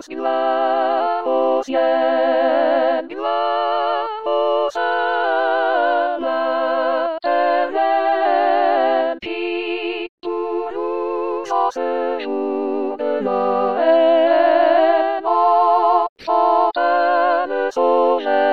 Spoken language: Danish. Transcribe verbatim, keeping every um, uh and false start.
Deus illa ocien illa osala erempi turu shosu uglaen o totale solen